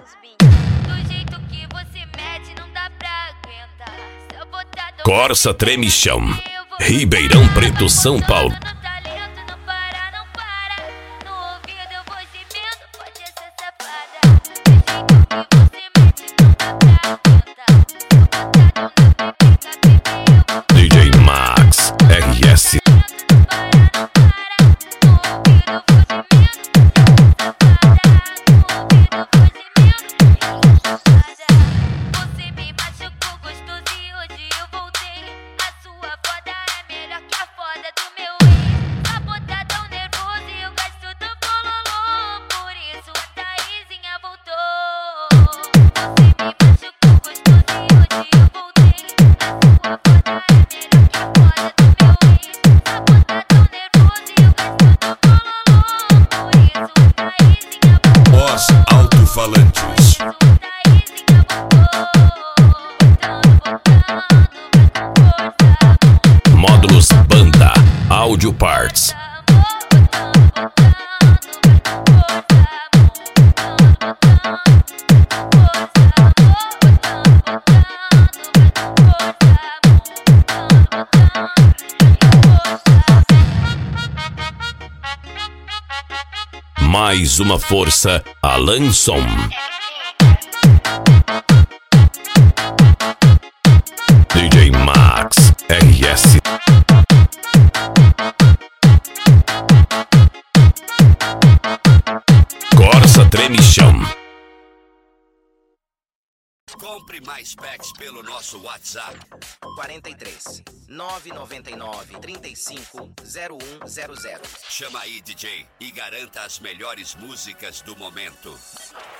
Do jeito que você mede, não dá pra aguentar. Se eu botar Corsa Tremichão, Ribeirão Preto, São Paulo. DJ Max RS. Os alto-falantes. Módulos Banda Audio Parts. Mais uma força, Alan Som. DJ Max RS. Corsa Tremichão. Compre mais packs pelo nosso WhatsApp 43 999 35 0100. Chama aí, DJ, e garanta as melhores músicas do momento.